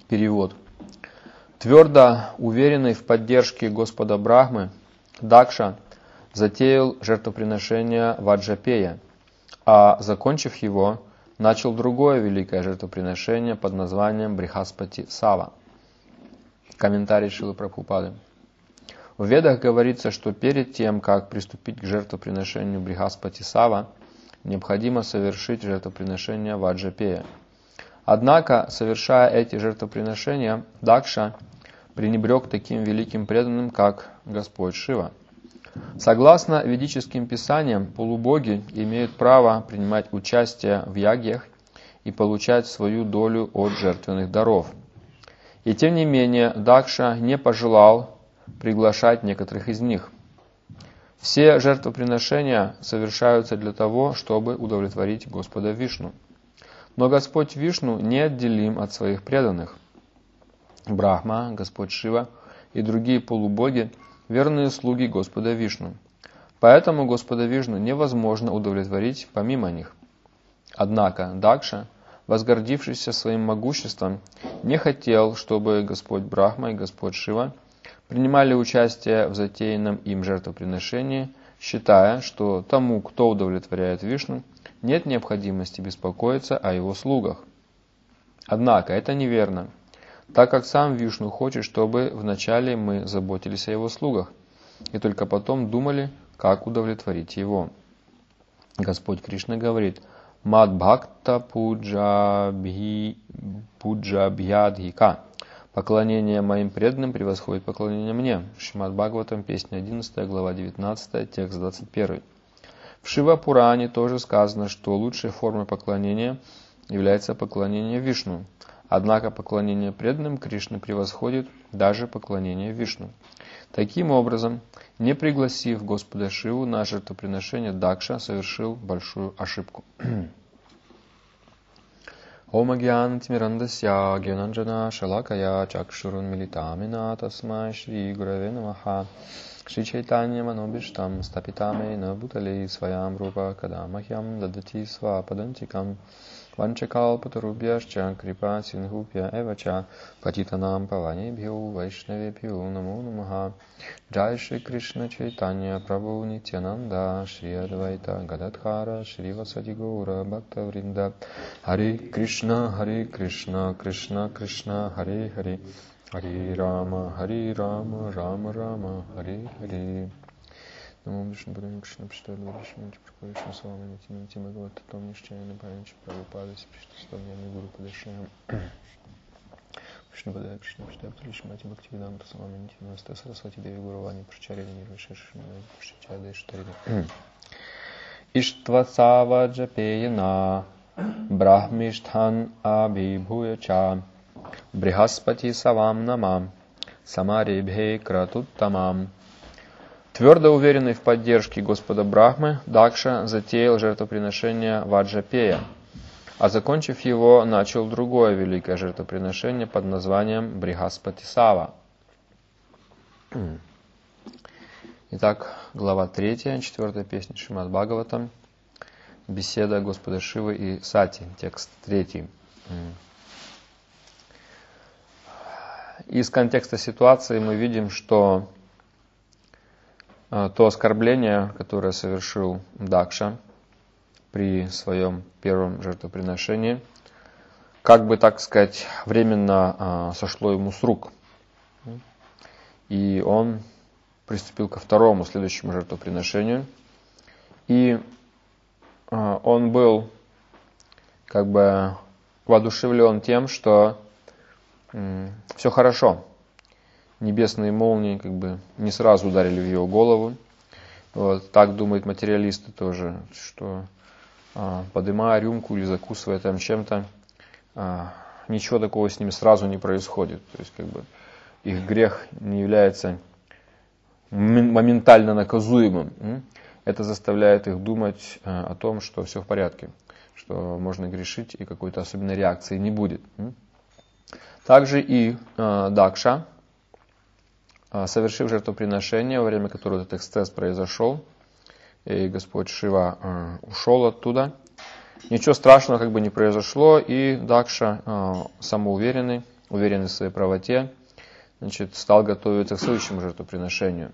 Перевод. Твердо уверенный в поддержке Господа Брахмы, Дакша затеял жертвоприношение Ваджапея, а, закончив его, начал другое великое жертвоприношение под названием Брихаспати Сава. Комментарий Шрилы Прабхупады. В Ведах говорится, что перед тем, как приступить к жертвоприношению Брихаспати Сава, необходимо совершить жертвоприношение Ваджапея. Однако, совершая эти жертвоприношения, Дакша пренебрег таким великим преданным, как Господь Шива. Согласно ведическим писаниям, полубоги имеют право принимать участие в ягьях и получать свою долю от жертвенных даров. И тем не менее, Дакша не пожелал приглашать некоторых из них. Все жертвоприношения совершаются для того, чтобы удовлетворить Господа Вишну. Но Господь Вишну неотделим от своих преданных. Брахма, Господь Шива и другие полубоги – верные слуги Господа Вишну. Поэтому Господа Вишну невозможно удовлетворить помимо них. Однако Дакша, возгордившийся своим могуществом, не хотел, чтобы Господь Брахма и Господь Шива принимали участие в затеянном им жертвоприношении, считая, что тому, кто удовлетворяет Вишну, нет необходимости беспокоиться о его слугах. Однако это неверно, так как сам Вишну хочет, чтобы вначале мы заботились о его слугах, и только потом думали, как удовлетворить его. Господь Кришна говорит: «Мад бхакта пуджабхьядхика». Поклонение моим преданным превосходит поклонение мне. Шримад Бхагаватам, песня 11, глава 19, текст 21. В Шива-Пуране тоже сказано, что лучшей формой поклонения является поклонение Вишну. Однако поклонение преданным Кришны превосходит даже поклонение Вишну. Таким образом, не пригласив Господа Шиву на жертвоприношение, Дакша совершил большую ошибку. Ом агьянтимирандасья гьянанджана шалакая чакшурун милитамина тасмай шри гураве намаха шри чайтанья манобиштам стапитаме на бутале своям рупа кадамахьям дадати свападантикам ванчакалпатарубьяшча крипа сингупья эвача патитанам паванебхьо вайшнавебхьо намо намаха. Джай Шри Кришна Чайтанья Прабху Нитянанда Шри Адвайта Гададхара Шри Васади Гаура Бхакта Вринда. Харе Кришна, Кришна Кришна, Харе Харе, Харе Рама, Рама Рама, Харе Харе. Намо Вишну Падам Кришна Пштадва Вишну Чипракавишну Саламани Тимати Бхагавата Том Нишчаяна Панча Прабхупада Сиприштастамьями Гуру Падашаям. Вишну Падая Кришна Пштадва Лишмати Бхактивиданта Саламани Тимаста Сарасвати Деви Гурувани Прачарьяни Нирвишешишна Пшичада Иштарина. Иштвасава Джапеяна Брахмиштхан Абхибхуяча Брихаспати Савам Намам Самарибхе Кратуттамам. Твердо уверенный в поддержке Господа Брахмы, Дакша затеял жертвоприношение Ваджапея, а закончив его, начал другое великое жертвоприношение под названием Брихаспати Сава. Итак, глава 3, 4 песня Шримад Бхагаватам, беседа Господа Шивы и Сати, текст 3. Из контекста ситуации мы видим, что то оскорбление, которое совершил Дакша при своем первом жертвоприношении, как бы, так сказать, временно сошло ему с рук. И он приступил ко второму, следующему жертвоприношению. И он был как бы воодушевлен тем, что все хорошо. Небесные молнии как бы не сразу ударили в его голову. Вот, так думают материалисты тоже, что подымая рюмку или закусывая там чем-то, ничего такого с ними сразу не происходит. То есть как бы их грех не является моментально наказуемым. Это заставляет их думать о том, что все в порядке, что можно грешить и какой-то особенной реакции не будет. Также и Дакша, совершив жертвоприношение, во время которого этот эксцесс произошел, и Господь Шива ушел оттуда, ничего страшного как бы не произошло, и Дакша, самоуверенный, уверенный в своей правоте, значит, стал готовиться к следующему жертвоприношению.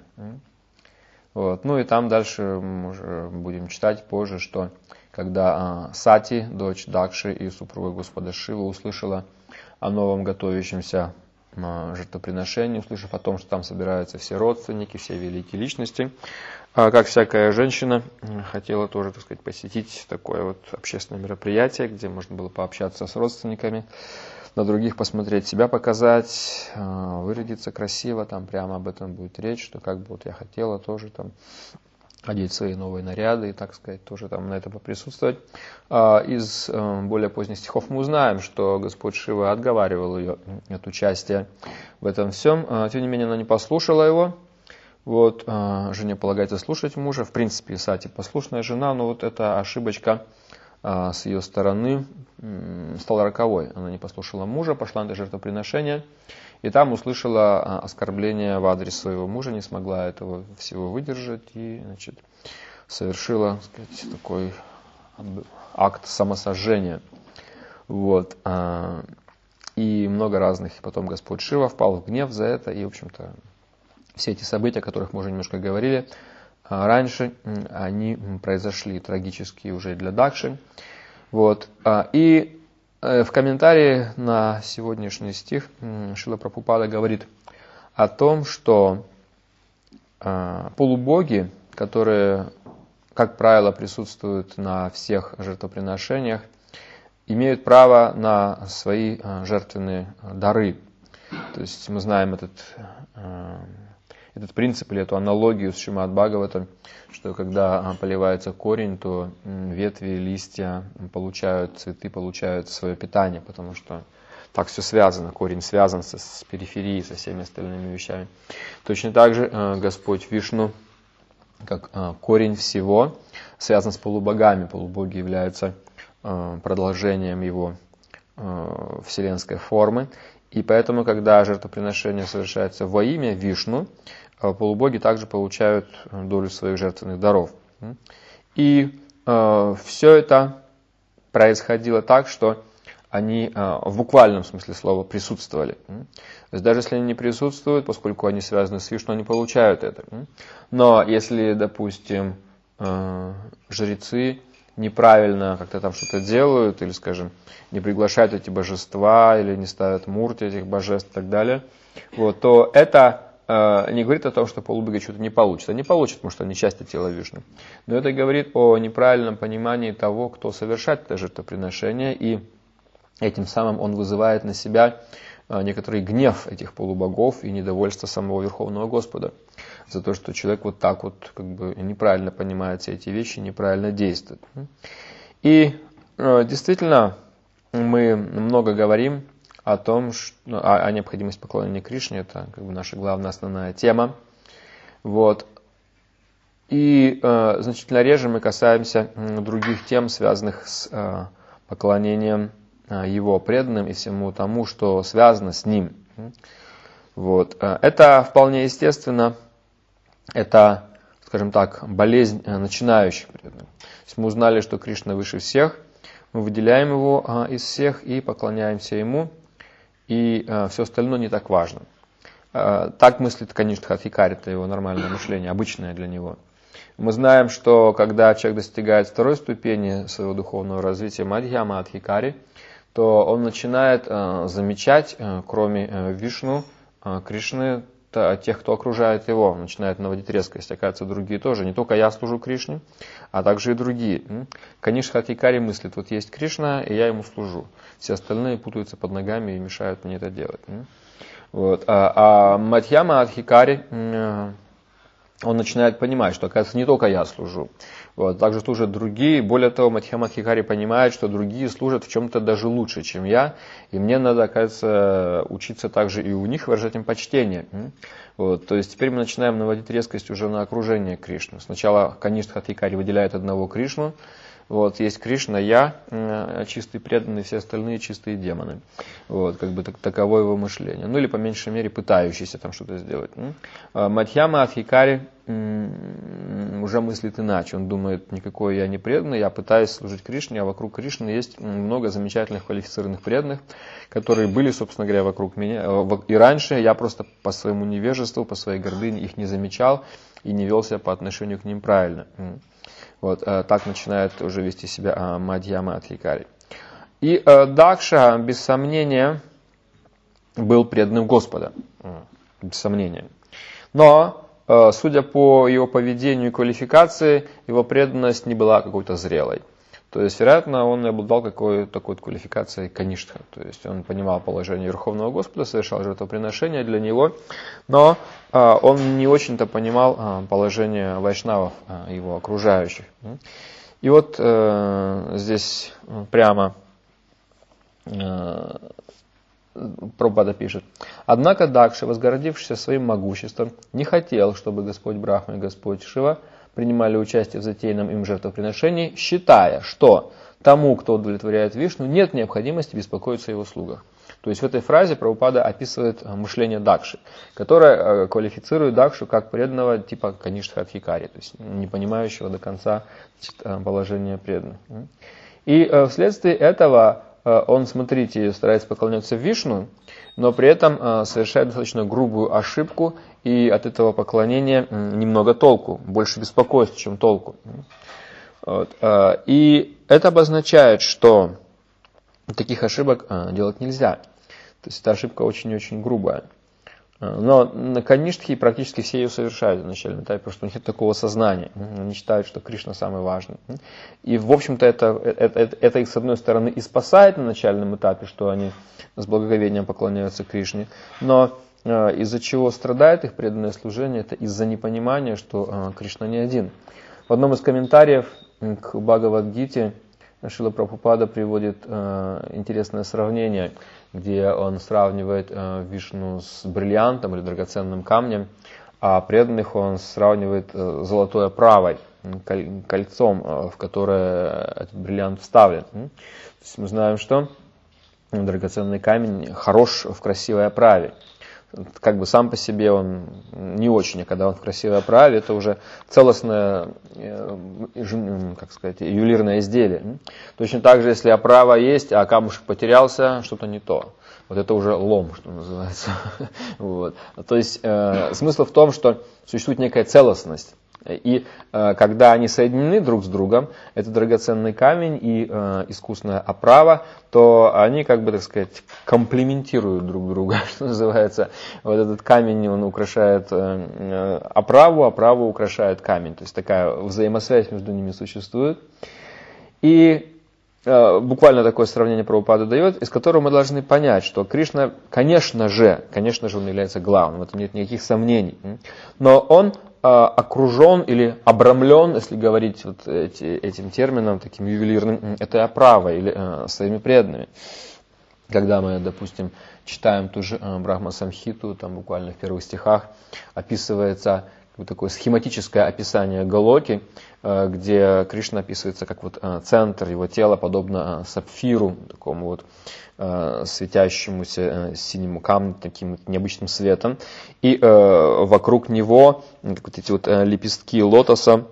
Вот. Ну и там дальше мы уже будем читать позже, что когда Сати, дочь Дакши и супруга Господа Шивы, услышала о новом готовящемся жертвоприношении, услышав о том, что там собираются все родственники, все великие личности, как всякая женщина, хотела тоже, так сказать, посетить такое вот общественное мероприятие, где можно было пообщаться с родственниками, на других посмотреть, себя показать, вырядиться красиво, там прямо об этом будет речь, что как бы вот я хотела тоже там одеть свои новые наряды и, так сказать, тоже там на это поприсутствовать. Из более поздних стихов мы узнаем, что Господь Шива отговаривал ее от участия в этом всем. Тем не менее, она не послушала его. Вот, жене полагается слушать мужа. В принципе, Сати послушная жена, но вот эта ошибочка с ее стороны стала роковой. Она не послушала мужа, пошла на жертвоприношение, и там услышала оскорбление в адрес своего мужа, не смогла этого всего выдержать и, значит, совершила, так сказать, такой акт самосожжения. Вот. И много разных. Потом Господь Шива впал в гнев за это, и, в общем-то, все эти события, о которых мы уже немножко говорили раньше, они произошли трагические уже для Дакши. Вот. И в комментарии на сегодняшний стих Шрила Прабхупада говорит о том, что полубоги, которые, как правило, присутствуют на всех жертвоприношениях, имеют право на свои жертвенные дары. То есть мы знаем этот принцип или эту аналогию с Шримад Бхагаватам, что когда поливается корень, то ветви, листья получают, цветы получают свое питание, потому что так все связано, корень связан с периферией, со всеми остальными вещами. Точно так же Господь Вишну, как корень всего, связан с полубогами. Полубоги являются продолжением его вселенской формы. И поэтому, когда жертвоприношение совершается во имя Вишну, полубоги также получают долю своих жертвенных даров. И все это происходило так, что они в буквальном смысле слова присутствовали. То есть даже если они не присутствуют, поскольку они связаны с Вишну, они получают это. Но если, допустим, жрецы неправильно как-то там что-то делают, или, скажем, не приглашают эти божества, или не ставят мурти этих божеств и так далее, вот, то это не говорит о том, что полубоги что-то не получат. Они получат, потому что они часть тела Вишну. Но это говорит о неправильном понимании того, кто совершает это жертвоприношение, и этим самым он вызывает на себя некоторый гнев этих полубогов и недовольство самого Верховного Господа за то, что человек вот так вот как бы неправильно понимает все эти вещи, неправильно действует. И действительно мы много говорим о том, о необходимости поклонения Кришне, это как бы наша главная основная тема. Вот. И значительно реже мы касаемся других тем, связанных с поклонением его преданным и всему тому, что связано с ним. Вот. Это вполне естественно, это, скажем так, болезнь начинающих преданных. То есть мы узнали, что Кришна выше всех, мы выделяем его из всех и поклоняемся ему, и все остальное не так важно. Так мыслит Каништха Адхикари, это его нормальное мышление, обычное для него. Мы знаем, что когда человек достигает второй ступени своего духовного развития, Мадхьяма Адхикари, то он начинает замечать, кроме Вишну, Кришны, тех, кто окружает его, он начинает наводить резкость. Оказывается, другие тоже. Не только я служу Кришне, а также и другие. Каништха Адхикари мыслит, вот есть Кришна, и я ему служу. Все остальные путаются под ногами и мешают мне это делать. Вот. А Мадхьяма Адхикари, он начинает понимать, что, оказывается, не только я служу. Вот, также служат другие. Более того, Мадхьяма Адхикари понимает, что другие служат в чем-то даже лучше, чем я. И мне надо, оказывается, учиться также и у них, выражать им почтение. Вот, то есть теперь мы начинаем наводить резкость уже на окружение Кришны. Сначала Каништха Адхикари выделяет одного Кришну, Вот, есть Кришна, я, чистый преданный, все остальные чистые демоны. Вот, как бы таково его мышление. Ну или по меньшей мере пытающийся там что-то сделать. Мадхьяма Адхикари уже мыслит иначе. Он думает, никакой я не преданный, я пытаюсь служить Кришне, а вокруг Кришны есть много замечательных квалифицированных преданных, которые были, собственно говоря, вокруг меня. И раньше я просто по своему невежеству, по своей гордыне их не замечал и не вел себя по отношению к ним правильно. Вот, так начинает уже вести себя Мадхьяма Адхикари. И Дакша, без сомнения, был преданным Господа. Без сомнения. Но, судя по его поведению и квалификации, его преданность не была какой-то зрелой. То есть, вероятно, он обладал такой квалификацией каништха. То есть, он понимал положение Верховного Господа, совершал жертвоприношения для него, но он не очень-то понимал положение вайшнавов, его окружающих. И вот здесь прямо Прабхупада пишет: «Однако Дакша, возгордившийся своим могуществом, не хотел, чтобы Господь Брахма и Господь Шива принимали участие в затеянном им жертвоприношении, считая, что тому, кто удовлетворяет Вишну, нет необходимости беспокоиться о его слугах». То есть в этой фразе Прабхупада описывает мышление Дакши, которое квалифицирует Дакшу как преданного типа Каништха Адхикари, то есть не понимающего до конца положения преданных. И вследствие этого он, смотрите, старается поклоняться Вишну, но при этом совершает достаточно грубую ошибку, и от этого поклонения немного толку, больше беспокойства, чем толку. Вот. И это обозначает, что таких ошибок делать нельзя. То есть эта ошибка очень-очень грубая. Но на каништхи практически все ее совершают на начальном этапе, потому что у них нет такого сознания. Они считают, что Кришна самый важный. И, в общем-то, это их, с одной стороны, и спасает на начальном этапе, что они с благоговением поклоняются Кришне. Но из-за чего страдает их преданное служение, это из-за непонимания, что Кришна не один. В одном из комментариев к Бхагавад-гите Шрила Прабхупада приводит интересное сравнение, где он сравнивает Вишну с бриллиантом или драгоценным камнем, а преданных он сравнивает с золотой оправой, кольцом, в которое этот бриллиант вставлен. То есть мы знаем, что драгоценный камень хорош в красивой оправе. Как бы сам по себе он не очень, а когда он в красивой оправе, это уже целостное, как сказать, ювелирное изделие. Точно так же, если оправа есть, а камушек потерялся, что-то не то. Вот это уже лом, что называется. Вот. То есть смысл в том, что существует некая целостность. И когда они соединены друг с другом, это драгоценный камень и искусная оправа, то они, как бы, так сказать, комплементируют друг друга, что называется. Вот этот камень, он украшает оправу, оправа украшает камень. То есть такая взаимосвязь между ними существует. И буквально такое сравнение Прабхупада дает, из которого мы должны понять, что Кришна, конечно же, он является главным, в этом нет никаких сомнений. Но он окружен или обрамлен, если говорить вот этим термином, таким ювелирным, этой оправой или своими преданными. Когда мы, допустим, читаем ту же Брахма-самхиту, там буквально в первых стихах описывается такое схематическое описание Галоки, где Кришна описывается как вот центр его тела, подобно сапфиру, такому вот светящемуся синему камню, таким необычным светом. И вокруг него вот эти вот лепестки лотоса,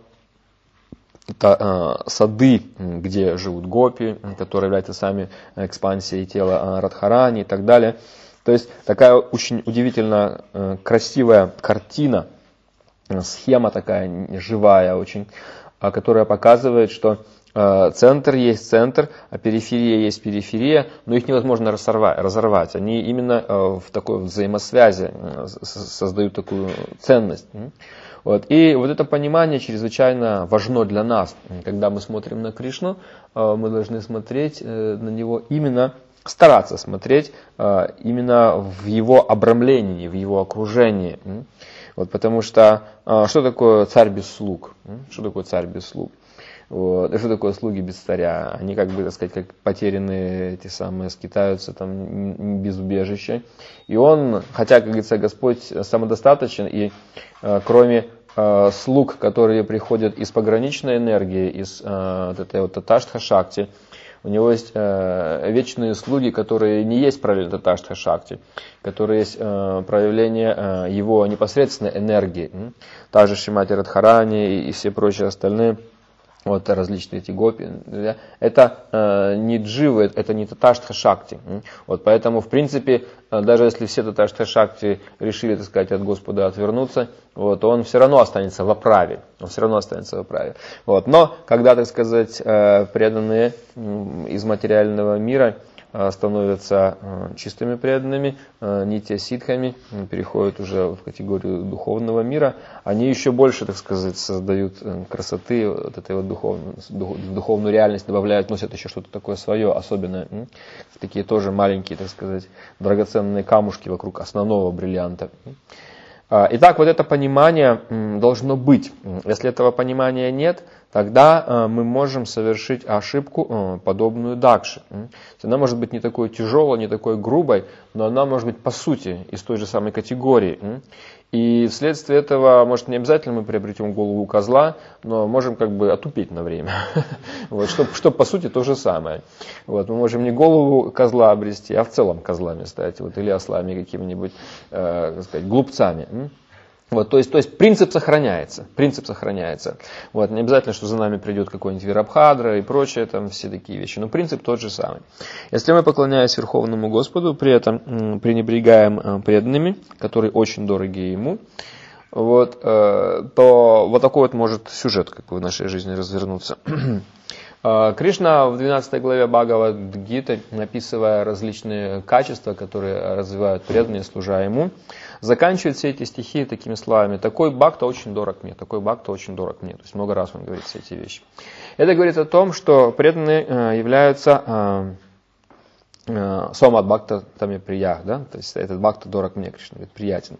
это сады, где живут гопи, которые являются сами экспансией тела Радхарани и так далее. То есть такая очень удивительно красивая картина, схема такая живая очень, которая показывает, что центр есть центр, а периферия есть периферия, но их невозможно разорвать. Они именно в такой взаимосвязи создают такую ценность. Вот. И вот это понимание чрезвычайно важно для нас. Когда мы смотрим на Кришну, мы должны смотреть на него именно, стараться смотреть именно в его обрамлении, в его окружении. Вот, потому что что такое царь без слуг? Что такое царь без слуг? Вот. И что такое слуги без царя? Они, как бы, так сказать, как потерянные эти самые, скитаются там без убежища. И он, хотя, как говорится, Господь самодостаточен, и кроме слуг, которые приходят из пограничной энергии, из этой вот Таташтха-шакти. У него есть вечные слуги, которые не есть проявление Таташтха-шакти, которые есть проявление его непосредственной энергии. Также Шримати Радхарани и все прочие остальные. Вот различные эти гопи, это не дживы, это не таташтха-шакти. Вот поэтому, в принципе, даже если все таташтха-шакти решили, так сказать, от Господа отвернуться, вот, он все равно останется в оправе. Он все равно останется в оправе. Вот. Но когда, так сказать, преданные из материального мира становятся чистыми преданными, нитья-сидхами, переходят уже в категорию духовного мира, они еще больше, так сказать, создают красоты, вот этой вот духовную реальность добавляют, носят еще что-то такое свое, особенное. Такие тоже маленькие, так сказать, драгоценные камушки вокруг основного бриллианта. Итак, вот это понимание должно быть. Если этого понимания нет, тогда мы можем совершить ошибку, подобную Дакше. Она может быть не такой тяжелой, не такой грубой, но она может быть по сути из той же самой категории. И вследствие этого, может, не обязательно мы приобретем голову козла, но можем как бы отупеть на время. Вот, что по сути то же самое. Вот, мы можем не голову козла обрести, а в целом козлами стать, вот, или ослами какими-нибудь, так сказать, глупцами. Вот, то есть принцип сохраняется. Вот, не обязательно, что за нами придет какой-нибудь Вирабхадра и прочее, там все такие вещи, но принцип тот же самый. Если мы, поклоняясь Верховному Господу, при этом пренебрегаем преданными, которые очень дороги Ему, вот, то вот такой вот может сюжет как бы, в нашей жизни развернуться. Кришна в 12 главе Бхагавад-гиты, описывая различные качества, которые развивают преданные, служа Ему, заканчивает все эти стихи такими словами: «Такой бхакта очень дорог мне, такой бхакта очень дорог мне». То есть много раз он говорит все эти вещи. Это говорит о том, что преданные являются сомат бхактами приях, да? То есть этот бхакта дорог мне, Кришна говорит, приятен.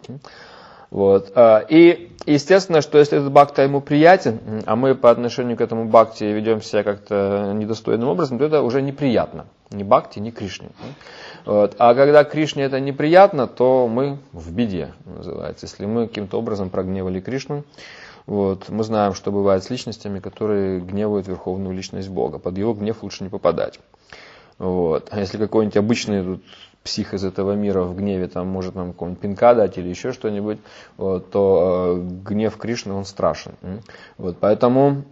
Вот. И естественно, что если этот бхакта ему приятен, а мы по отношению к этому бхакти ведем себя как-то недостойным образом, то это уже неприятно. Ни бхакти, ни Кришне. Вот. А когда Кришне это неприятно, то мы в беде, называется. Если мы каким-то образом прогневали Кришну, вот, мы знаем, что бывает с личностями, которые гневают верховную личность Бога. Под его гнев лучше не попадать. Вот. А если какой-нибудь обычный тут псих из этого мира в гневе там может нам какого-нибудь пинка дать или еще что-нибудь, вот, то гнев Кришны, он страшен. Вот, поэтому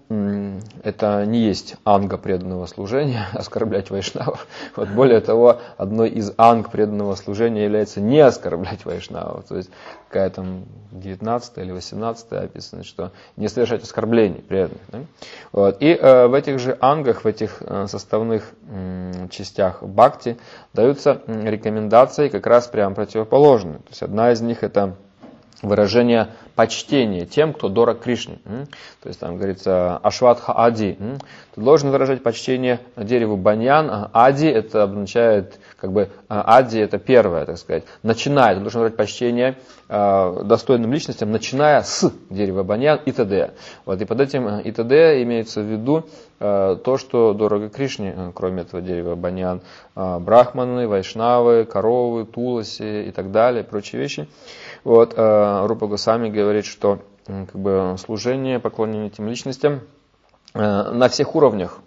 это не есть анга преданного служения, оскорблять вайшнавов. Вот, более того, одной из анг преданного служения является не оскорблять вайшнавов. То есть какая там 19 или 18 описано, что не совершать оскорблений преданных. Да? Вот, и в этих же ангах, в этих составных частях бхакти даются рекомендации как раз прям противоположные. То есть одна из них это выражение почтения тем, кто дорог Кришне. То есть там говорится Ашватха Ади. Ты должен выражать почтение дереву баньян. Ади это означает, как бы Ади это первое, так сказать. Начиная, ты должен выражать почтение достойным личностям, начиная с дерева баньян и т.д. Вот, и под этим и т.д. имеется в виду то, что дорого Кришне, кроме этого дерева баньян, брахманы, вайшнавы, коровы, туласи и так далее, прочие вещи. Вот, Рупа Госвами говорит, что как бы, служение, поклонение этим личностям на всех уровнях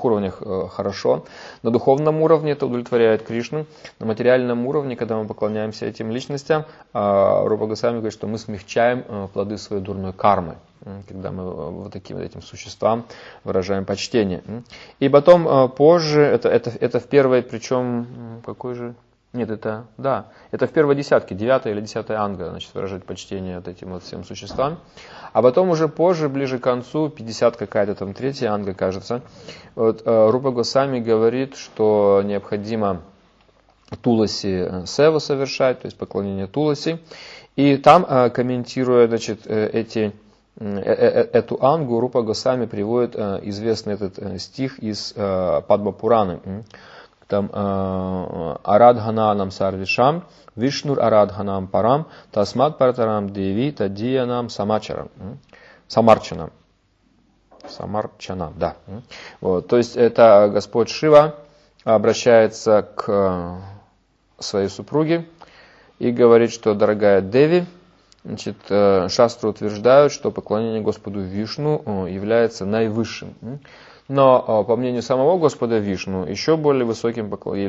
хорошо. На духовном уровне это удовлетворяет Кришну. На материальном уровне, когда мы поклоняемся этим личностям, Рупа Госвами говорит, что мы смягчаем плоды своей дурной кармы, когда мы вот таким вот этим существам выражаем почтение. И потом позже, это в первой, причем, какой же... Нет, это в первой десятке, 9 или 10 анга, значит, выражать почтение от этим вот всем существам. А потом уже позже, ближе к концу, 50 какая-то там 3 анга, кажется, вот, Рупа Госвами говорит, что необходимо Туласи севу совершать, то есть поклонение Туласи. И там, комментируя, значит, эту ангу, Рупа Госвами приводит известный этот стих из Падма Пураны. Там Арадхананам Сарвишам, Вишнур Арадханам Парам, Тасмат Партарам Деви, Тадиянам Самарчанам. Самарчанам, да. Вот, то есть это Господь Шива обращается к своей супруге и говорит, что, дорогая Деви, Значит, шастры утверждают, что поклонение Господу Вишну является наивысшим. Но, по мнению самого Господа Вишну, еще более высоким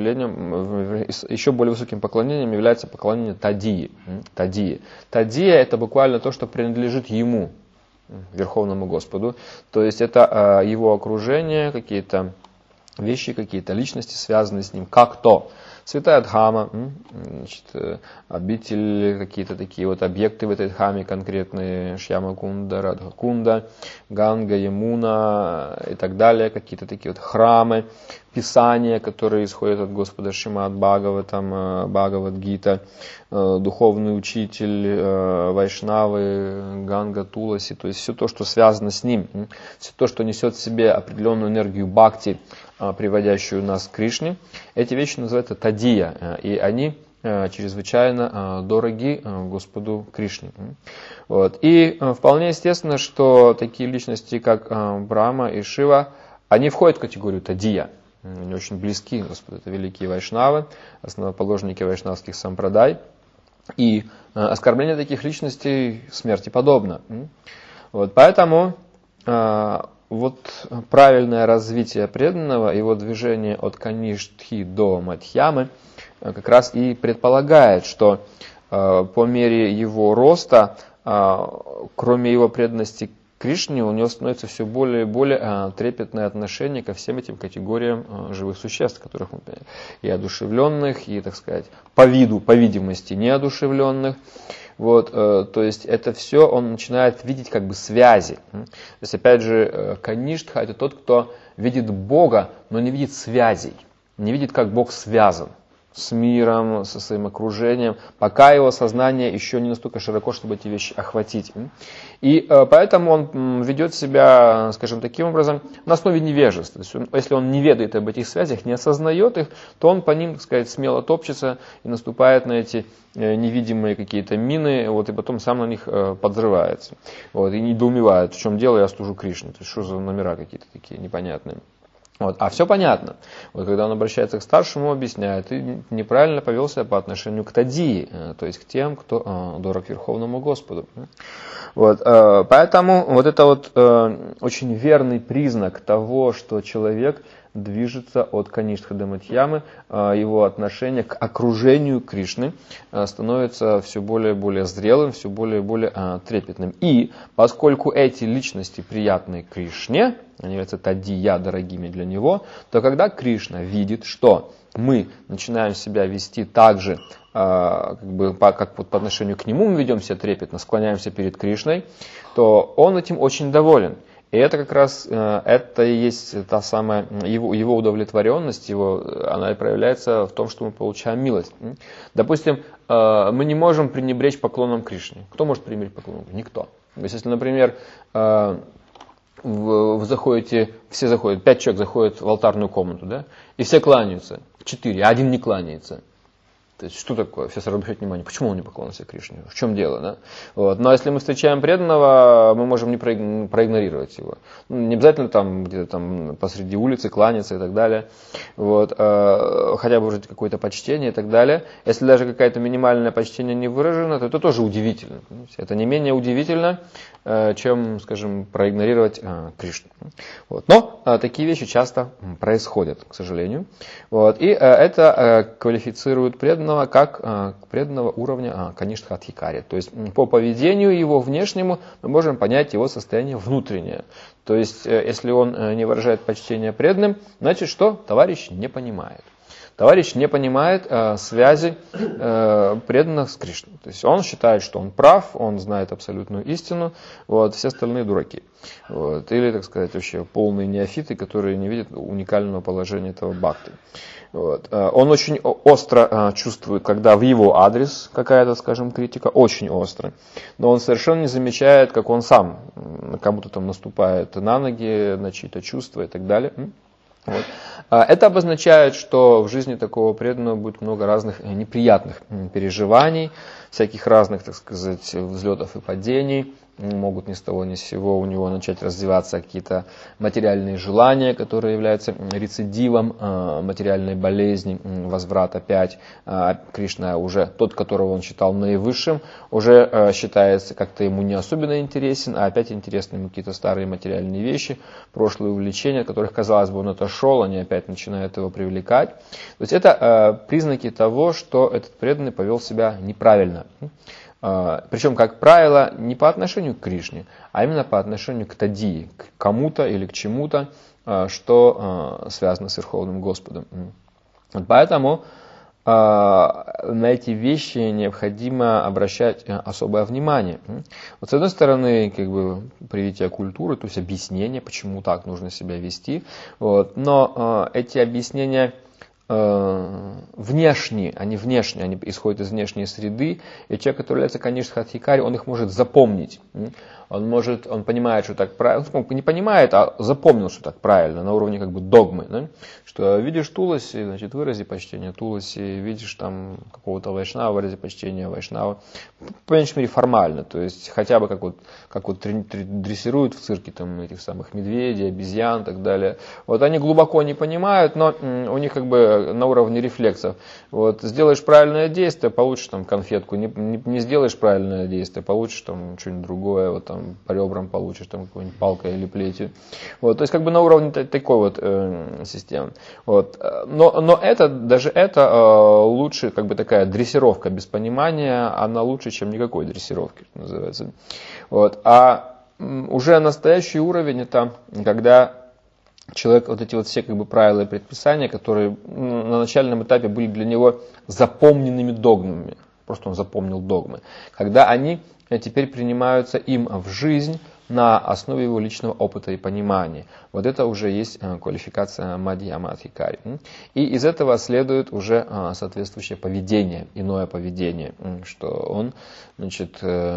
поклонением является поклонение Тадии. Тадия – это буквально то, что принадлежит Ему, Верховному Господу. То есть это Его окружение, какие-то вещи, какие-то личности, связанные с Ним, как то Святая Дхама, значит, обитель, какие-то такие вот объекты в этой Дхаме конкретные, Шьяма-кунда, Радха-кунда, Ганга, Ямуна и так далее, какие-то такие вот храмы, писания, которые исходят от Господа Шримад Бхагаватам, Бхагавад-гита, духовный учитель, вайшнавы, Ганга, Туласи, то есть все то, что связано с ним, все то, что несет в себе определенную энергию бхакти, приводящую нас к Кришне, эти вещи называются тадия, и они чрезвычайно дороги Господу Кришне. Вот. И вполне естественно, что такие личности, как Брахма и Шива, они входят в категорию тадия. Они очень близки Господу, это великие вайшнавы, основоположники вайшнавских сампрадай. И оскорбление таких личностей смерти подобно. Вот. Поэтому вот правильное развитие преданного, его движение от Каништхи до Мадхьямы как раз и предполагает, что по мере его роста, кроме его преданности Кришне, у него становится все более и более трепетное отношение ко всем этим категориям живых существ, которых мы понимаем, и одушевленных, и, так сказать, по видимости, неодушевленных. Вот, то есть это все он начинает видеть как бы связи. То есть опять же Каништха это тот, кто видит Бога, но не видит связей, не видит, как Бог связан с миром, со своим окружением, пока его сознание еще не настолько широко, чтобы эти вещи охватить. И поэтому он ведет себя, скажем, таким образом, на основе невежества. То есть если он не ведает об этих связях, не осознает их, то он по ним, так сказать, смело топчется и наступает на эти невидимые какие-то мины, вот, и потом сам на них подрывается. Вот, и недоумевает, в чем дело, я служу Кришне. То есть что за номера какие-то такие непонятные. Вот. А все понятно. Вот когда он обращается к старшему, объясняет, ты неправильно повел себя по отношению к Тадии, то есть к тем, кто дорог Верховному Господу. Вот. Поэтому вот это вот очень верный признак того, что человек движется от Каништха до Мадхьямы, его отношение к окружению Кришны становится все более и более зрелым, все более и более трепетным. И поскольку эти личности приятны Кришне, они являются тадия дорогими для него, то когда Кришна видит, что мы начинаем себя вести так же, как вот по отношению к нему мы ведем себя трепетно, склоняемся перед Кришной, то он этим очень доволен. И это как раз, это и есть та самая его удовлетворенность, она и проявляется в том, что мы получаем милость. Допустим, мы не можем пренебречь поклоном Кришне. Кто может пренебречь поклоном? Никто. То есть, если, например, вы заходите, все заходят, 5 человек заходят в алтарную комнату, да, и все кланяются, 4, а один не кланяется. То есть, что такое? Все сразу обращают внимание, почему он не поклонился Кришне? В чем дело? Да? Вот. Но если мы встречаем преданного, мы можем не проигнорировать его. Не обязательно там где-то там посреди улицы кланяться и так далее. Вот. Хотя бы выразить какое-то почтение и так далее. Если даже какое-то минимальное почтение не выражено, то это тоже удивительно. Это не менее удивительно, чем, скажем, проигнорировать Кришну. Вот. Но такие вещи часто происходят, к сожалению. Вот. И это квалифицирует преданного как преданного уровня Каништха-адхикари. То есть по поведению его внешнему мы можем понять его состояние внутреннее. То есть если он не выражает почтение преданным, значит что? Товарищ не понимает. Товарищ не понимает связи преданных с Кришной. То есть он считает, что он прав, он знает абсолютную истину, вот, все остальные дураки. Вот, или, так сказать, вообще полные неофиты, которые не видят уникального положения этого бхакти. Вот. Он очень остро чувствует, когда в его адрес какая-то, скажем, критика, очень остро. Но он совершенно не замечает, как он сам кому-то там наступает на ноги, на чьи-то чувства и так далее. Вот. Это обозначает, что в жизни такого преданного будет много разных неприятных переживаний, всяких разных, так сказать, взлетов и падений. могут ни с того ни с сего у него начать развиваться какие-то материальные желания, которые являются рецидивом материальной болезни, возврат опять. Кришна уже, тот, которого он считал наивысшим, уже считается как-то ему не особенно интересен, а опять интересны ему какие-то старые материальные вещи, прошлые увлечения, от которых, казалось бы, он отошел, они опять начинают его привлекать. То есть это признаки того, что этот преданный повел себя неправильно. Причем, как правило, не по отношению к Кришне, а именно по отношению к Тадии, к кому-то или к чему-то, что связано с Верховным Господом. Поэтому на эти вещи необходимо обращать особое внимание. Вот с одной стороны, как бы привитие культуры, то есть объяснение, почему так нужно себя вести. Вот. Но эти объяснения внешние, они исходят из внешней среды, и человек, который является, конечно, хатхикари, он их может запомнить. Он понимает, что так правильно, не понимает, а запомнил, что так правильно, на уровне как бы догмы. Да? Что видишь Туласи, значит, вырази почтение Туласи, видишь там какого-то вайшнава, вырази почтение вайшнава. По меньшей мере формально, то есть хотя бы как вот дрессируют в цирке там, этих самых медведей, обезьян и так далее. Вот они глубоко не понимают, но у них как бы на уровне рефлексов. Вот, сделаешь правильное действие, получишь там конфетку, не сделаешь правильное действие, получишь там что-нибудь другое, вот там по ребрам получишь там какой-нибудь палкой или плетью. Вот, то есть как бы на уровне такой вот системы. Вот. Но даже это лучше, как бы такая дрессировка без понимания, она лучше, чем никакой дрессировки, что называется. Вот. А уже настоящий уровень это когда человек вот эти вот все как бы правила и предписания, которые на начальном этапе были для него запомненными догмами, просто он запомнил догмы, когда они теперь принимаются им в жизнь на основе его личного опыта и понимания. Вот это уже есть квалификация Мадхьяма Адхикари. И из этого следует уже соответствующее поведение, иное поведение, что он, значит,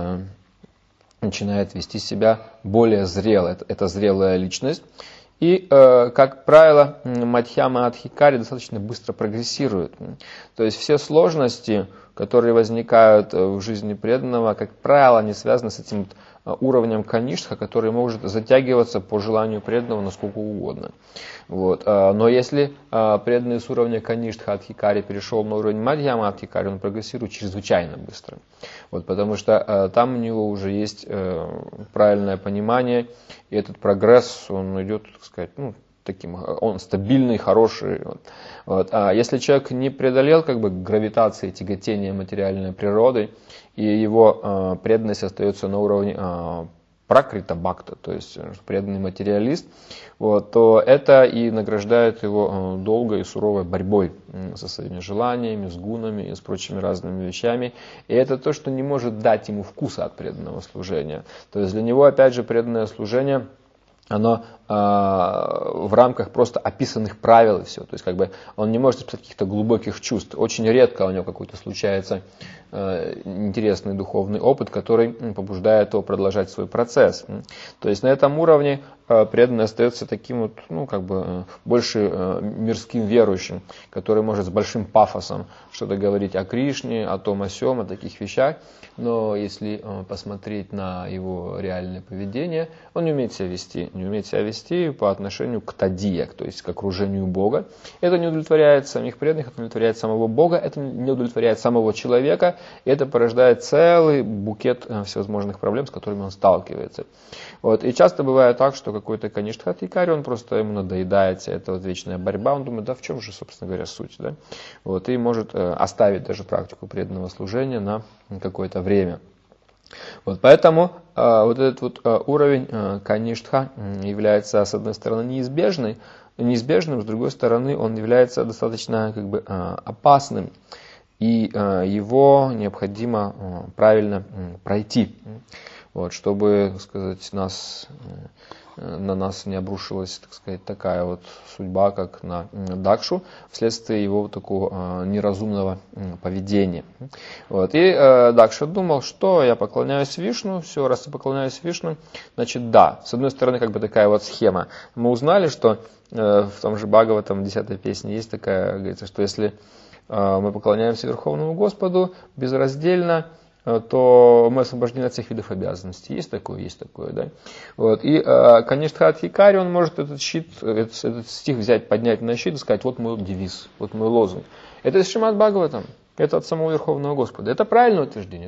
начинает вести себя более зрело. Это зрелая личность. И, как правило, Мадхьяма Адхикари достаточно быстро прогрессирует. То есть все сложности, которые возникают в жизни преданного, как правило, они связаны с этим уровнем каништха, который может затягиваться по желанию преданного насколько угодно. Вот. Но если преданный с уровня каништха Адхикари перешел на уровень Мадхьяма Адхикари, он прогрессирует чрезвычайно быстро. Вот, потому что там у него уже есть правильное понимание, и этот прогресс, он идет, так сказать, он стабильный, хороший. Вот. А если человек не преодолел как бы гравитации, тяготения материальной природы, и его преданность остается на уровне пракрита бхакта, то есть преданный материалист, вот, то это и награждает его долгой и суровой борьбой со своими желаниями, с гунами и с прочими разными вещами. И это то, что не может дать ему вкуса от преданного служения. То есть для него, опять же, преданное служение, оно в рамках просто описанных правил и все. То есть как бы он не может испытать каких-то глубоких чувств. Очень редко у него какой-то случается интересный духовный опыт, который побуждает его продолжать свой процесс. То есть на этом уровне преданный остается таким вот, больше мирским верующим, который может с большим пафосом что-то говорить о Кришне, о том, о сём, о таких вещах. Но если посмотреть на его реальное поведение, он не умеет себя вести по отношению к тадия, то есть к окружению Бога. Это не удовлетворяет самих преданных, это не удовлетворяет самого Бога, это не удовлетворяет самого человека, и это порождает целый букет всевозможных проблем, с которыми он сталкивается. Вот. И часто бывает так, что какой-то каништха Адхикари, он просто ему надоедает вся эта вот вечная борьба, он думает, да в чем же, собственно говоря, суть, да? Вот. И может оставить даже практику преданного служения на какое-то время. Вот, поэтому вот этот вот уровень каништха является, с одной стороны, неизбежным, с другой стороны, он является достаточно опасным, и его необходимо правильно пройти, вот, чтобы, так сказать, на нас не обрушилась, так сказать, такая вот судьба, как на Дакшу, вследствие его такого неразумного поведения. Вот. И Дакша думал, что я поклоняюсь Вишну, все, раз я поклоняюсь Вишну, значит да. С одной стороны, как бы такая вот схема. Мы узнали, что в том же Бхагаватам, 10-й песне, есть такая, говорится, что если мы поклоняемся Верховному Господу безраздельно, то мы освобождены от всех видов обязанностей. Есть такое, да. Вот. И Каништхат Хикари, он может этот стих взять, поднять на щит и сказать, вот мой девиз, вот мой лозунг. Это из Шримад Бхагаватам. Это от самого Верховного Господа. Это правильное утверждение,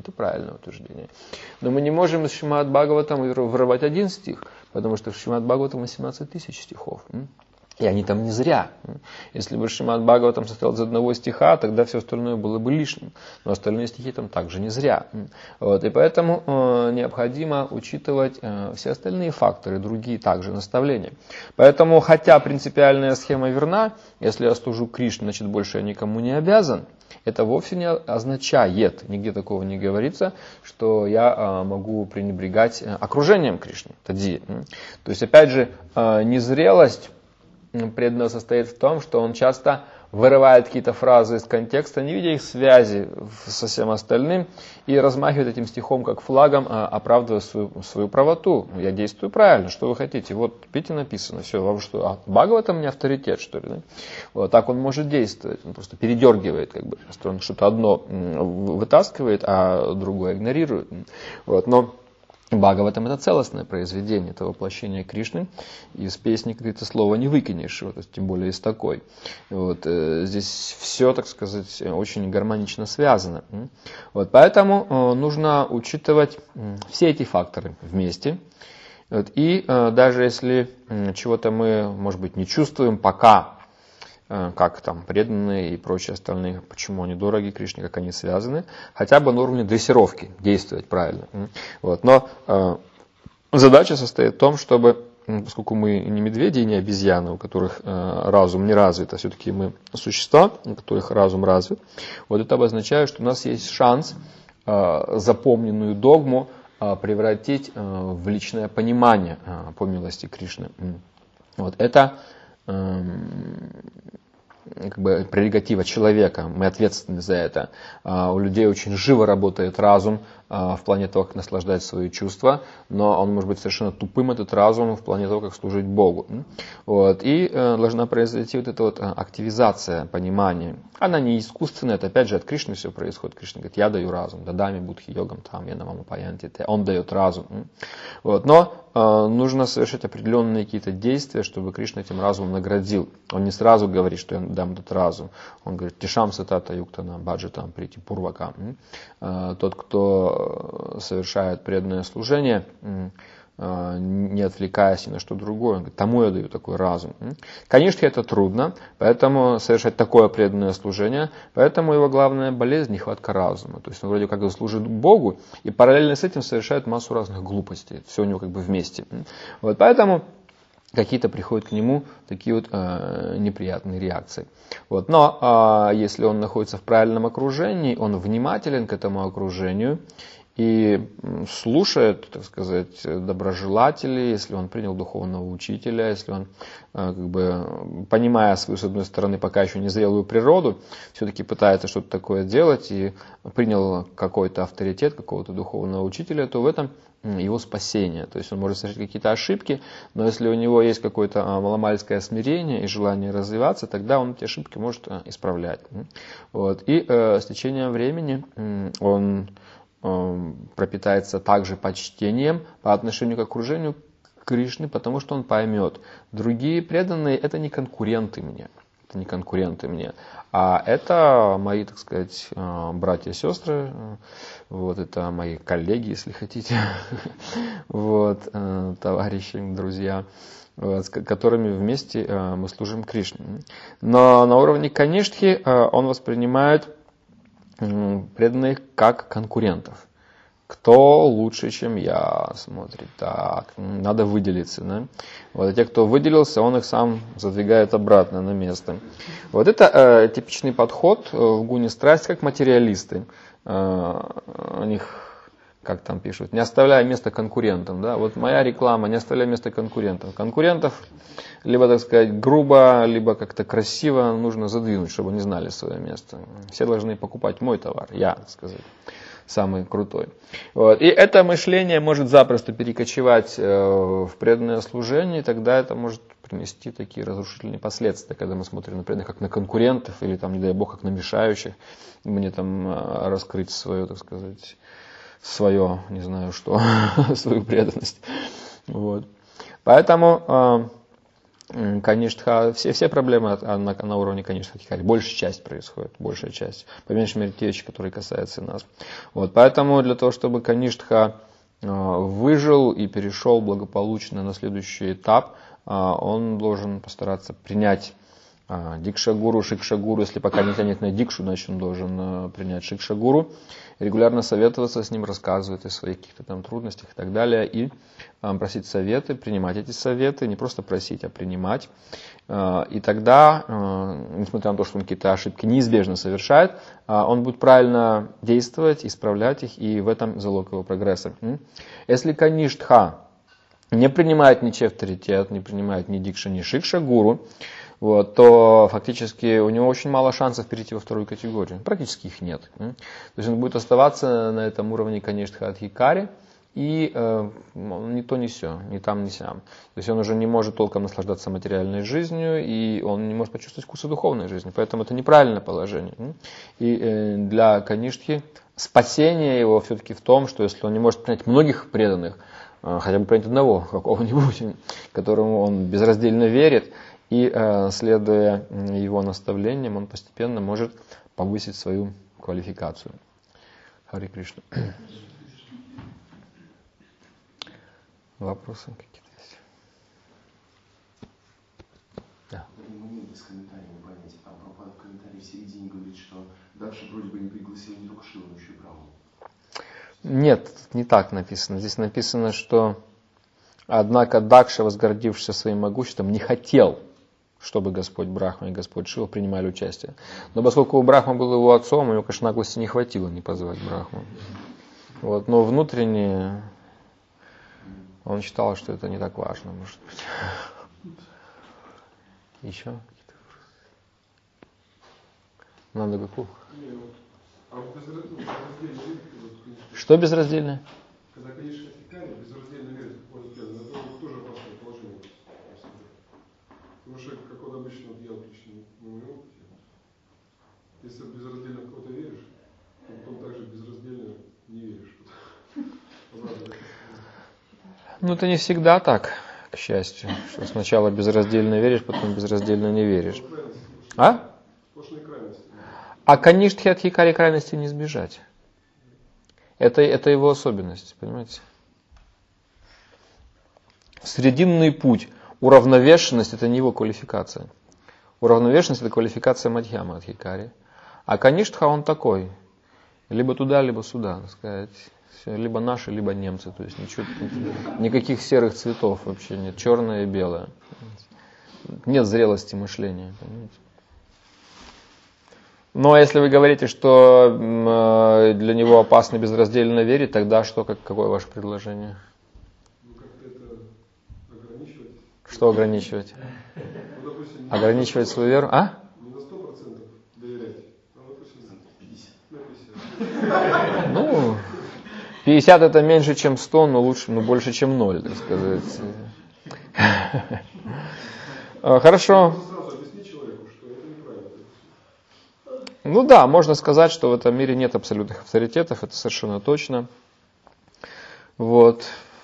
Но мы не можем из Шримад Бхагаватам вырывать один стих, потому что в Шримад Бхагаватам 18 тысяч стихов. И они там не зря. Если бы Шримад Бхагаватам состоял из одного стиха, тогда все остальное было бы лишним. Но остальные стихи там также не зря. Вот. И поэтому необходимо учитывать все остальные факторы, другие также наставления. Поэтому, хотя принципиальная схема верна, если я служу Кришне, значит больше я никому не обязан, это вовсе не означает, нигде такого не говорится, что я могу пренебрегать окружением Кришны. То есть, опять же, незрелость преданного состоит в том, что он часто вырывает какие-то фразы из контекста, не видя их связи со всем остальным, и размахивает этим стихом как флагом, оправдывая свою правоту. Я действую правильно, что вы хотите? Вот, видите, написано, все, вам что, Бхагаватам не авторитет, что ли? Да? Вот так он может действовать, он просто передергивает, он что-то одно вытаскивает, а другое игнорирует. Вот, но Бхагаватам это целостное произведение, это воплощение Кришны. Из песни, как говорится, слова не выкинешь, вот, тем более из такой. Вот, здесь все, так сказать, очень гармонично связано. Вот, поэтому нужно учитывать все эти факторы вместе. Вот, и даже если чего-то мы, может быть, не чувствуем пока, как там преданные и прочие остальные, почему они дороги Кришне, как они связаны, хотя бы на уровне дрессировки действовать правильно. Вот. Но задача состоит в том, чтобы, поскольку мы не медведи и не обезьяны, у которых разум не развит, а все-таки мы существа, у которых разум развит, вот это обозначает, что у нас есть шанс запомненную догму превратить в личное понимание по милости Кришны. Вот. Это прерогатива человека, мы ответственны за это. У людей очень живо работает разум в плане того, как наслаждать свои чувства, но он может быть совершенно тупым, этот разум, в плане того, как служить Богу. Вот. И должна произойти вот эта вот активизация понимания. Она не искусственная, это опять же от Кришны все происходит. Кришна говорит, я даю разум, дадами будхи йогам, там, я намама паянти, он дает разум. Вот. Но нужно совершить определенные какие-то действия, чтобы Кришна этим разумом наградил. Он не сразу говорит, что я дам этот разум. Он говорит, тишам сатата юктана баджатам прити пурвака. Тот, кто совершает преданное служение, не отвлекаясь ни на что другое. Он говорит, тому я даю такой разум. Конечно, это трудно, поэтому совершать такое преданное служение, поэтому его главная болезнь – нехватка разума. То есть он вроде как служит Богу и параллельно с этим совершает массу разных глупостей. Все у него как бы вместе. Вот поэтому какие-то приходят к нему такие вот неприятные реакции. Вот. Но если он находится в правильном окружении, он внимателен к этому окружению и слушает, так сказать, доброжелателей, если он принял духовного учителя, если он, понимая свою, с одной стороны, пока еще незрелую природу, все-таки пытается что-то такое делать и принял какой-то авторитет, какого-то духовного учителя, то в этом его спасение. То есть он может совершить какие-то ошибки, но если у него есть какое-то маломальское смирение и желание развиваться, тогда он эти ошибки может исправлять. Вот. И с течением времени он пропитается также почтением по отношению к окружению Кришны, потому что он поймет, другие преданные это не конкуренты мне. Это не конкуренты мне, а это мои, так сказать, братья и сестры, вот, это мои коллеги, если хотите, вот, товарищи, друзья, вот, с которыми вместе мы служим Кришне. Но на уровне Каништхи он воспринимает преданных как конкурентов. Кто лучше, чем я, смотрит, так, надо выделиться. Да? Вот, а те, кто выделился, он их сам задвигает обратно на место. Вот это типичный подход в гуне страсть, как материалисты. У них, как там пишут, не оставляя место конкурентам. Да? Вот моя реклама, не оставляя место конкурентам. Конкурентов либо, так сказать, грубо, либо как-то красиво нужно задвинуть, чтобы они знали свое место. Все должны покупать мой товар, я, так сказать. самый крутой. Вот. И это мышление может запросто перекочевать в преданное служение, и тогда это может принести такие разрушительные последствия, когда мы смотрим на преданных как на конкурентов, или там, не дай бог, как на мешающих, мне там раскрыть свое, так сказать, свое, не знаю что, свою преданность. Вот. Поэтому Каништха, все проблемы на уровне Каништха Адхикари, большая часть происходит, большая часть, по меньшей мере те вещи, которые касаются нас. Вот, поэтому для того, чтобы Каништха выжил и перешел благополучно на следующий этап, он должен постараться принять дикшагуру, шикшагуру, если пока не тянет на дикшу, значит он должен принять шикшагуру, регулярно советоваться с ним, рассказывать о своих каких-то там трудностях и так далее, и просить советы, принимать эти советы, не просто просить, а принимать. И тогда, несмотря на то, что он какие-то ошибки неизбежно совершает, он будет правильно действовать, исправлять их, и в этом залог его прогресса. Если Каништха не принимает ничей авторитет, не принимает ни дикша, ни шикша гуру, вот, то фактически у него очень мало шансов перейти во вторую категорию. Практически их нет. То есть он будет оставаться на этом уровне Каништха Адхикари, и ни то, ни сё, ни там, ни сям. То есть он уже не может толком наслаждаться материальной жизнью, и он не может почувствовать вкуса духовной жизни. Поэтому это неправильное положение. И для Каништхи спасение его все-таки в том, что если он не может принять многих преданных, хотя бы принять одного какого-нибудь, которому он безраздельно верит, и следуя его наставлениям, он постепенно может повысить свою квалификацию. Хари Кришна. Вопросы какие-то есть? Да. Без комментариев не понять. Там Прабхупада в комментарии в середине говорит, что Дакша вроде бы не пригласил не только Шиву, но еще и Брахму. Нет, не так написано. Здесь написано, что однако Дакша, возгордившийся своим могуществом, не хотел, чтобы Господь Брахма и Господь Шива принимали участие. Но поскольку у Брахма был его отцом, у него, конечно, наглости не хватило не позвать Брахму. Вот, но внутренне он считал, что это не так важно, может быть. Еще какие-то вопросы? Надо Гаку. Что безраздельное? Когда, конечно, Адхикари безраздельно верит в какой-то преданный, это тоже опасное положение. Потому что, как он обычно, я отлично на моем опыте, если безраздельно в кого-то веришь, то потом также безраздельно не веришь. Ну, это не всегда так, к счастью, что сначала безраздельно веришь, потом безраздельно не веришь. А? Сплошные крайности. А Каништхи Адхикари крайности не избежать. Это его особенность, понимаете? Срединный путь, уравновешенность — это не его квалификация. Уравновешенность — это квалификация Мадхьяма Адхикари. А Каништха он такой. Либо туда, либо сюда, так сказать. Либо наши, либо немцы. То есть никаких серых цветов вообще нет. Черное и белое. Нет зрелости мышления. Понимаете? Но если вы говорите, что для него опасно безраздельно верить, тогда что, какое ваше предложение? Ну, как-то это ограничивать. Что ограничивать? Ну, допустим, Ограничивать свою веру? А? Не на 100% доверять, а, допустим, на 50. Ну, 50 это меньше, чем 100, но лучше, но больше, чем 0, так сказать. Хорошо. сразу объяснить человеку, что это неправильно. Ну да, можно сказать, что в этом мире нет абсолютных авторитетов, это совершенно точно. Вот.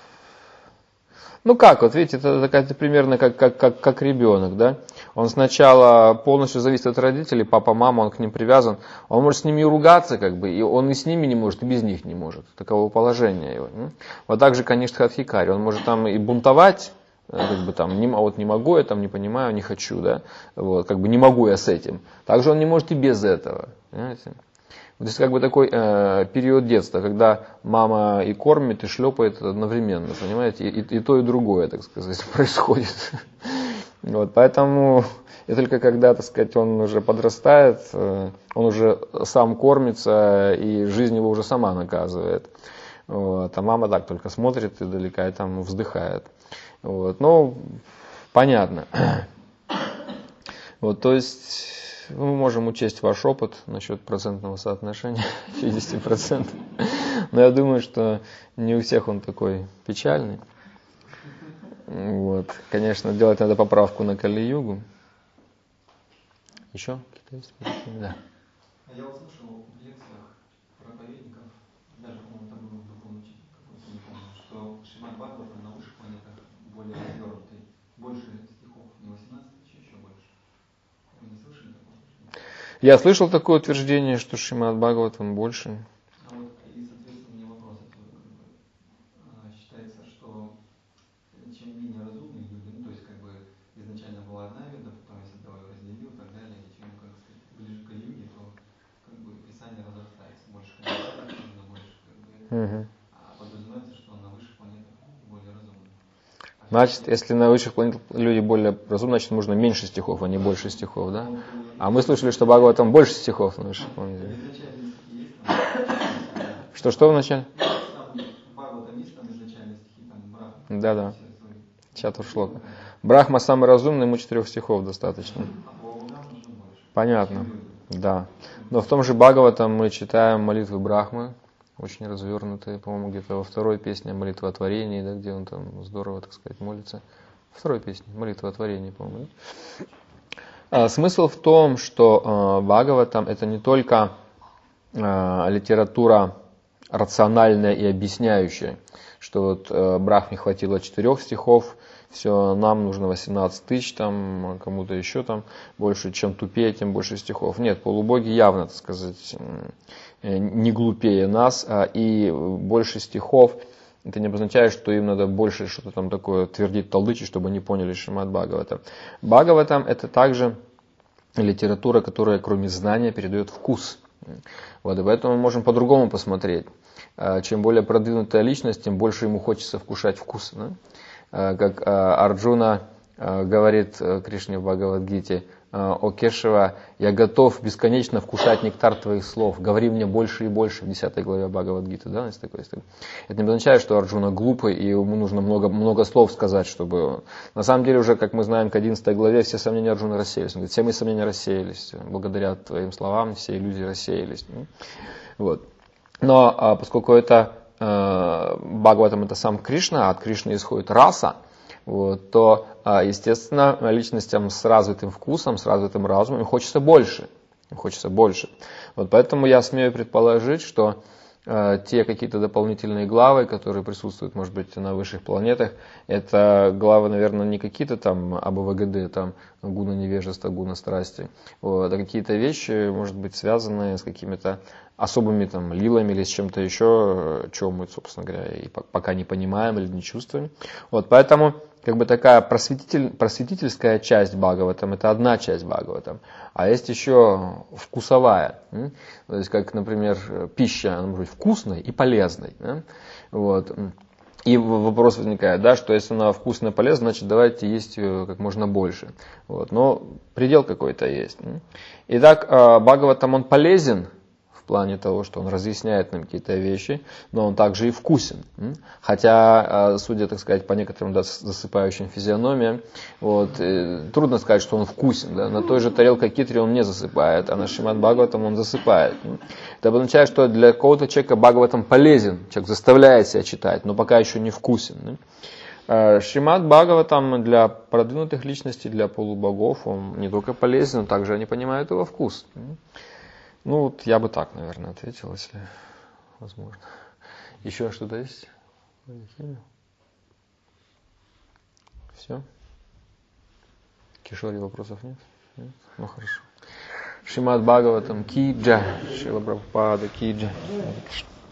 Ну как, вот видите, это примерно как ребенок, да? Он сначала полностью зависит от родителей, папа, мама, он к ним привязан. Он может с ними ругаться, как бы, и он и с ними не может, и без них не может. Таково положение его. Вот так же, конечно, Адхикари. Он может там и бунтовать, как бы там, не могу я, там, не понимаю, не хочу, да? Вот, как бы не могу я с этим. Также он не может и без этого, понимаете? Вот здесь как бы такой период детства, когда мама и кормит, и шлепает одновременно, понимаете, и то, и другое, так сказать, происходит. Вот, поэтому и только когда, так сказать, он уже подрастает, он уже сам кормится, и жизнь его уже сама наказывает. Вот, а мама так только смотрит издалека и там вздыхает. Вот, ну, понятно. Вот, то есть мы можем учесть ваш опыт насчет процентного соотношения 50%. Но я думаю, что не у всех он такой печальный. Вот. Конечно, делать надо поправку на Кали-югу. Еще какие-то есть? Да. Я вот слышал в лекциях проповедников, даже, по-моему, там был какой-то, не помню, что Шримад Бхагаватам на высших планетах более развернутый, больше стихов, не 18 тысяч, еще больше. Вы не слышали такого? Я слышал такое утверждение, что Шримад Бхагаватам больше. А вот, и, соответственно, мне вопрос отсюда, считается, что чем менее разумные люди, ну, то есть, как бы, изначально была одна веда, потом я себя разделил и так далее, и чем, как сказать, ближе к Кали-юге, то, как бы, писание разрастается, больше комментариев, больше, как бы, а подразумевается, что на высших планетах более разумные. Значит, если на высших планетах люди более разумны, значит, нужно меньше стихов, а не больше стихов, да? А мы слышали, что Бхагаватам больше стихов на высших планетах. Что вначале? Да. Чатуршлока. Брахма самый разумный, ему 4 стихов достаточно. Понятно. Да. Но в том же Бхагаватам мы читаем молитвы Брахмы, очень развернутые, по-моему, где-то во второй песне молитва о творении, да, где он там здорово, так сказать, молится. Второй песне, молитва о творении, по-моему. Да? Смысл в том, что Бхагаватам это не только литература рациональная и объясняющая, что вот Брахме хватило 4 стихов, все, нам нужно 18 тысяч, там, кому-то еще там больше, чем тупее, тем больше стихов. Нет, полубоги явно, так сказать, не глупее нас, и больше стихов, это не обозначает, что им надо больше что-то там такое твердить, толдычить, чтобы они поняли Шримад Бхагаватам. Бхагаватам это также литература, которая кроме знания передает вкус. Вот, и поэтому мы можем по-другому посмотреть. Чем более продвинутая личность, тем больше ему хочется вкушать вкус. Да? Как Арджуна говорит Кришне в Бхагавад-гите: «О Кешава, я готов бесконечно вкушать нектар твоих слов, говори мне больше и больше», в 10 главе Бхагавад-гиты. Да? Это не означает, что Арджуна глупый и ему нужно много слов сказать, чтобы... На самом деле уже, как мы знаем, к 11 главе все сомнения Арджуны рассеялись. Он говорит: все мои сомнения рассеялись, благодаря твоим словам все иллюзии рассеялись. Вот. Но поскольку это Бхагаватам это сам Кришна, а от Кришны исходит раса, вот, то, естественно, личностям с развитым вкусом, с развитым разумом им хочется больше. Вот поэтому я смею предположить, что те какие-то дополнительные главы, которые присутствуют, может быть, на высших планетах, это главы, наверное, не какие-то там АБВГД, там гуна невежества, гуна страсти, вот, а какие-то вещи, может быть, связанные с какими-то особыми там лилами или с чем-то еще, чего мы, собственно говоря, и пока не понимаем или не чувствуем. Вот, поэтому как бы такая просветительская часть Бхагаватам, это одна часть Бхагаватам, а есть еще вкусовая. То есть, как, например, пища, она может быть вкусной и полезной. Да? Вот. И вопрос возникает, да, что если она вкусная и полезная, значит давайте есть ее как можно больше. Вот. Но предел какой-то есть. Итак, Бхагаватам он полезен в плане того, что он разъясняет нам какие-то вещи, но он также и вкусен. Хотя, судя, так сказать, по некоторым засыпающим физиономиям, вот, трудно сказать, что он вкусен. Да? На той же тарелке китри он не засыпает, а на Шримад Бхагаватам он засыпает. Это означает, что для какого-то человека Бхагаватам полезен, человек заставляет себя читать, но пока еще не вкусен. Шримад Бхагаватам для продвинутых личностей, для полубогов, он не только полезен, но также они понимают его вкус. Ну, вот я бы так, наверное, ответил, если возможно. Еще что-то есть? Все? Кишори, вопросов нет? Нет? Ну, хорошо. Шримад Бхагаватам ки джай, Шрила Прабхупада ки джай.